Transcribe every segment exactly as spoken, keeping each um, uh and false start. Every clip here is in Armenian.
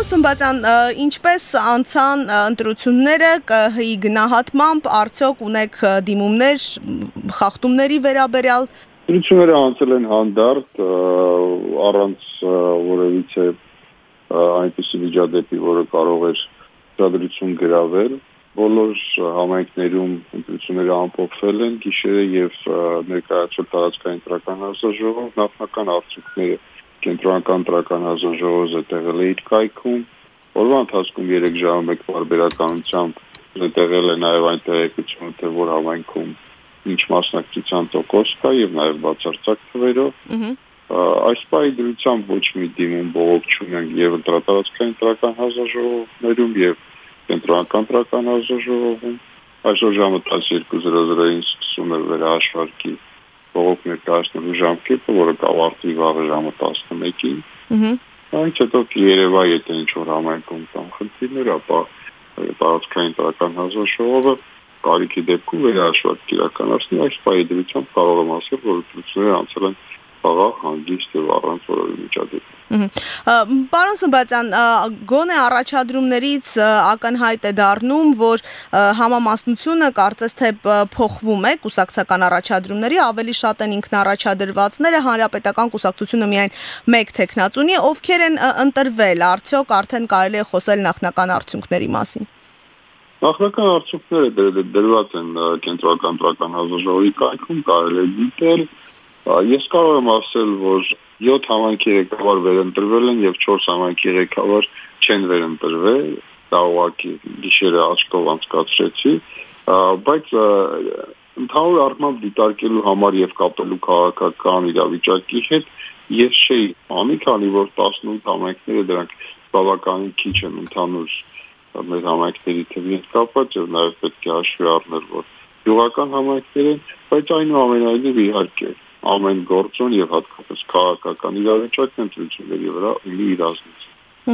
Պարոն Սմբատյան, ինչպես անցան ընտրությունները ԿԸՀ-ի գնահատմամբ, արդյոք ունեք դիմումներ խախտումների վերաբերյալ։ Ընտրությունները անցել են հանդարտ, առանց որևիցե այնպիսի միջադեպի, որը կարող էր դադրություն գրավել։ Բոլոր համայնքներում ընտրությունները ամփոփվել են, գիշերը եւ ներկայացվել տարածքային ընտրական հանձնաժողով, նախնական արդյունքները կենտրոնական ընտրական հանձնաժողովը տեղել է իր կայքում։ Օրվա ընթացքում երեք ժամը մեկ պարբերականությամբ տեղել է նաեւ այն տեղեկությունը, թե որ համայնքում ինչ մասնակցության տոկոս կա եւ նաեւ բացարձակ թվերով։ Այս պահի դրությամբ ոչ մի դիմում բողոք չունենք եւ ընտրատարածքային ընտրական հանձնաժողովներում եւ կենտրոնական ընտրական հանձնաժողովում։ Այսօր ժամը տասներկու զրո զրոին սկսում է վերահաշվարկի բողոք ներկայացնելու ժամկետը, որը կավարտվի վաղը ժամը տասնմեկին։ Այնց հետո կերևա, եթե ինչ-որ համայնքում կան խնդիրներ, ապա տարածքային ընտրական հանձնաժողովը կարիքի դեպքում վերահաշվարկ իրականացնի։ Այս պահի դրությամբ կարող եմ ասել, որ ընտրությունները անցել են խաղաղ, հանգիստ եւ առանց որևէ միջադեպի։ Պարոն Սմբատյան, գոնե առաջադրումներից ակնհայտ է դառնում, որ համամասնությունը կարծես թե փոխվում է կուսակցական առաջադրումների, ավելի շատ են ինքնաառաջադրվածները, հանրապետական կուսակցությունը միայն մեկ թեկնած ունի, ովքեր են ընտրվել, արդյոք արդեն կարելի է խոսել նախնական արդյունքների մասին։ Նախնական արդյունքները դրված են կենտրոնական ընտրական հանձնաժողովի կայքում, կարելի է դիտել։ Ես կարող եմ ասել, որ յոթ համայնքի ղեկավար վերընտրվել են եւ չորս համայնքի ղեկավար չեն վերընտրվել, դա ուղղակի գիշերը աչքով անցկացրեցի, բայց ընդհանուր առմամբ դիտարկելու համար եւ կապելու քաղաքական իրավիճակի հետ ես չէի անի, քանի որ տասնութ համայնքները դրանք բավականին քիչ են ընդհանուր մեր համայնքների թվի հետ կապված եւ նաեւ պետք է հաշվի առնել, որ գյուղական համայնքներ են, բայց այնուամենայնիվ իհարկե ամեն գործոն եւ հատկապես քաղաքական իրավիճակն ընտրությունների վրա ունի իր ազդեցություն։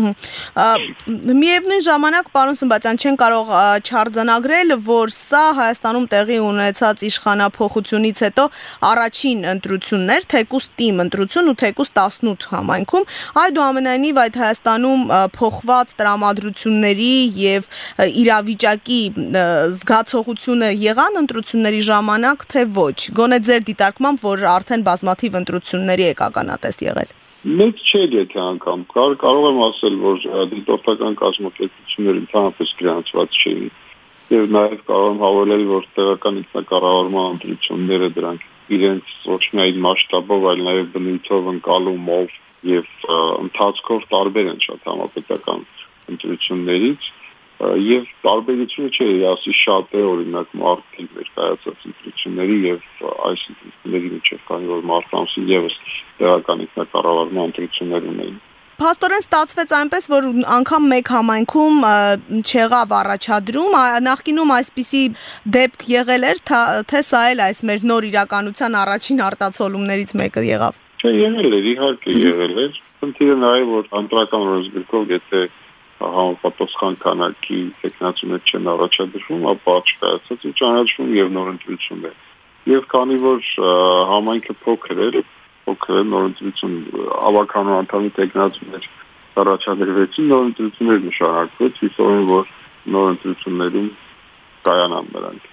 Միևնույն ժամանակ, պարոն Սմբատյան, չեն կարող չարձանագրել, որ սա Հայաստանում տեղի ունեցած իշխանափոխությունից հետո առաջին ընտրություններ, թեկուզ տիմ ընտրություն ու թեկուզ տասնութ համայնքում, այդուամենայնիվ այդ Հայաստանում փոխված տրամադրությունների եւ իրավիճակի զգացողությունը եղան ընտրությունների ժամանակ, թե ոչ։ Գոնե ձեր դիտարկմամբ, որ արդեն բազմաթիվ ընտրությունների եք ականատես եղել։ Մեծ չէ, եթե անգամ կար, կարող եմ ասել, որ դիտորդական կազմակերպությունները ընդհանրապես գրանցված չէին եւ նաեւ կարող եմ հավելել, որ տեղական ինքնակառավարման ընտրությունները դրանք իրենց ոչ միայն մասշտաբով, այլ նաեւ բնույթով, ընկալումով եւ ընթացքով տարբեր են շատ համապետական ընտրություններից եւ տարբերությունը չէ, ասի շատ է, օրինակ մարտի ներկայացած ընտրությունների եւ այս ընտրությունների միջեւ, քանի որ մարտ ամսին եւս տեղական ինքնակառավարման ընտրություններ ունեին։ Փաստորեն ստացվեց այնպես, որ անգամ մեկ համայնքում չեղավ առաջադրում, նախկինում այսպիսի դեպք եղել էր, թե սա էլ այս մեր նոր իրականության առաջին արտացոլումներից մեկը եղավ։ Չէ, եղել էր, իհարկե եղել էր։ Խնդիրը նաեւ որ ընտրական օրենսգրքով, եթե համապատասխան քանակի տեխնացիներ չեն առաջադրվում, ապա չկայացած է ճանաչում եւ նոր ընտրություններ։ Եվ քանի որ համայնքը փոքր էր, փոքր է նոր ընտրություն ավականու անդամի տեխնացիներ առաջադրվեցին, նոր ընտրություններ նշանակվեց, հիշում եմ, որ նոր ընտրություններում կայանան նրանք։